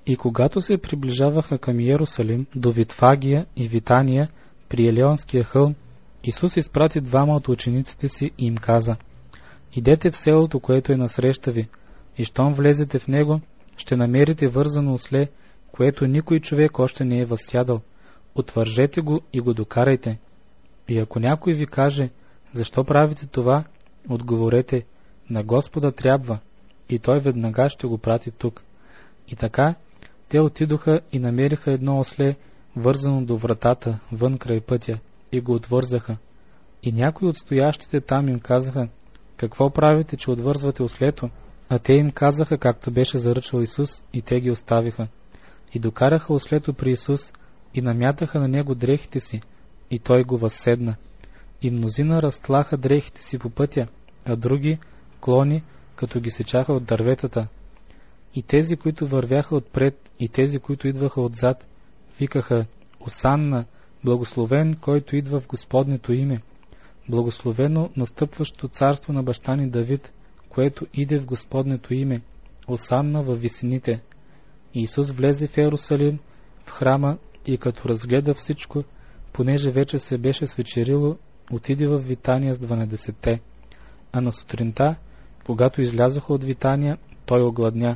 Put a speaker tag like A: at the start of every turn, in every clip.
A: И когато се приближаваха към Йерусалим, до Витфагия и Витания, при Елеонския хълм, Исус изпрати двама от учениците си и им каза: идете в селото, което е насреща ви, и щом влезете в него, ще намерите вързано осле, което никой човек още не е възсядал. Отвържете го и го докарайте. И ако някой ви каже: защо правите това, отговорете: на Господа трябва, и той веднага ще го прати тук. И така, те отидоха и намериха едно осле, вързано до вратата, вън край пътя, и го отвързаха. И някои от стоящите там им казаха: какво правите, че отвързвате ослето? А те им казаха, както беше заръчал Исус, и те ги оставиха. И докараха ослето при Исус, и намятаха на него дрехите си, и той го възседна. И мнозина разтлаха дрехите си по пътя, а други клони, като ги сечаха от дърветата. И тези, които вървяха отпред, и тези, които идваха отзад, викаха: Осанна, благословен, който идва в Господнето име, благословено настъпващо царство на баща ни Давид, което иде в Господнето име, Осанна във висините. И Исус влезе в Йерусалим, в храма, и като разгледа всичко, понеже вече се беше свечерило, отиде в Витания с 12-те. А на сутринта, когато излязоха от Витания, той огладня.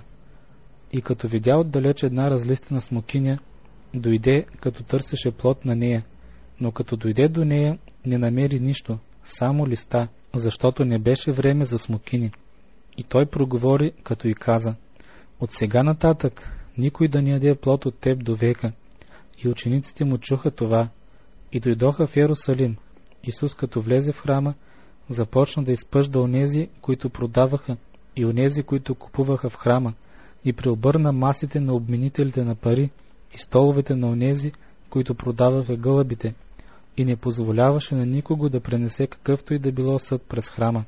A: И като видя отдалеч една разлистена смокиня, дойде, като търсеше плод на нея, но като дойде до нея, не намери нищо, само листа, защото не беше време за смокини. И той проговори, като й каза: от сега нататък никой да не яде плод от теб до века. И учениците му чуха това и дойдоха в Йерусалим. Исус, като влезе в храма, започна да изпъжда онези, които продаваха, и онези, които купуваха в храма, и преобърна масите на обменителите на пари и столовете на онези, които продаваха гълъбите, и не позволяваше на никого да пренесе какъвто и да било съд през храма.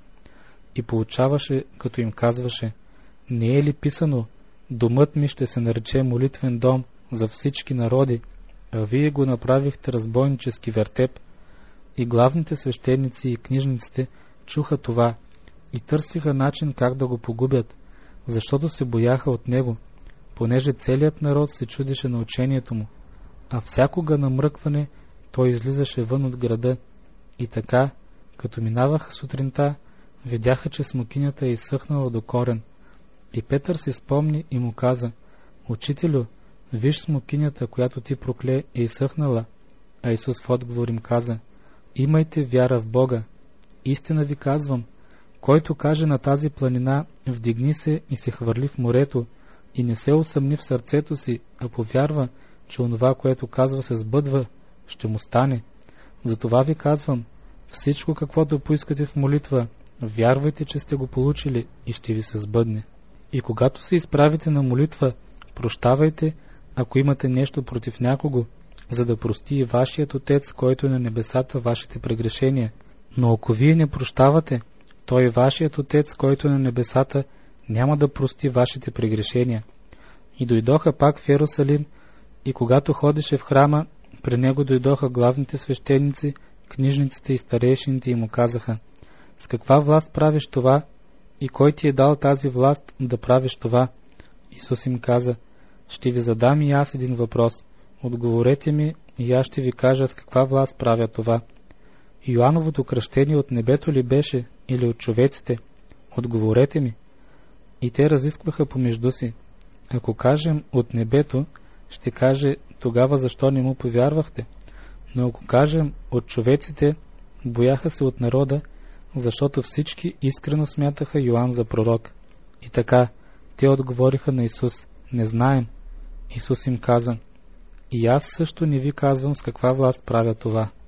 A: И поучаваше, като им казваше: не е ли писано: домът ми ще се нарече молитвен дом за всички народи, а вие го направихте разбойнически вертеп? И главните свещеници и книжниците чуха това и търсиха начин как да го погубят, защото се бояха от него, понеже целият народ се чудеше на учението му, а всякога намръкване той излизаше вън от града. И така, като минаваха сутринта, видяха, че смокинята е изсъхнала до корен. И Петър си спомни и му каза: Учителю, виж, смокинята, която ти прокле, е изсъхнала. А Исус в отговор им каза: имайте вяра в Бога. Истина ви казвам, който каже на тази планина: вдигни се и се хвърли в морето, и не се усъмни в сърцето си, а повярва, че онова, което казва, се сбъдва, ще му стане. Затова ви казвам, всичко, каквото поискате в молитва, вярвайте, че сте го получили, и ще ви се сбъдне. И когато се изправите на молитва, прощавайте, ако имате нещо против някого, за да прости и вашият Отец, който е на небесата, вашите прегрешения. Но ако вие не прощавате, той, вашият Отец, който е на небесата, няма да прости вашите прегрешения. И дойдоха пак в Йерусалим, и когато ходеше в храма, при него дойдоха главните свещеници, книжниците и старейшините, и му казаха: с каква власт правиш това, и кой ти е дал тази власт да правиш това? Исус им каза: ще ви задам и аз един въпрос. Отговорете ми, и аз ще ви кажа с каква власт правя това. Йоановото кръщение от небето ли беше, или от човеците? Отговорете ми. И те разискваха помежду си. Ако кажем от небето, ще каже: тогава защо не му повярвахте? Но ако кажем от човеците, бояха се от народа, защото всички искрено смятаха Йоан за пророк. И така, те отговориха на Исус: не знаем. Исус им каза: и аз също не ви казвам с каква власт правя това.